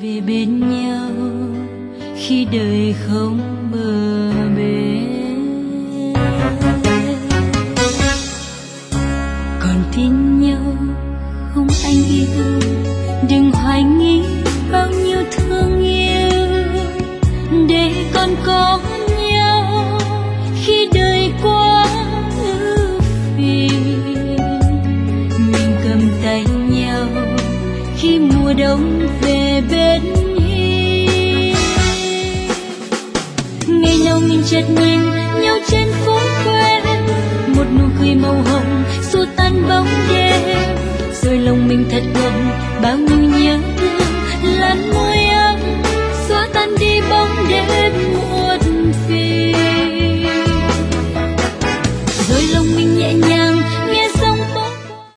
về bên nhau khi đời không bờ bến. Còn tin nhau không anh yêu, đừng hoài nghi bao nhiêu thương yêu để còn có nhau khi đời quá ưu phiền. Mình cầm tay nhau khi mùa đông về bên hiên. Ngày nào mình chợt nhìn nhau trên phố quen, một nụ cười màu hồng xua tan bóng đêm, rồi lòng mình thật ngầm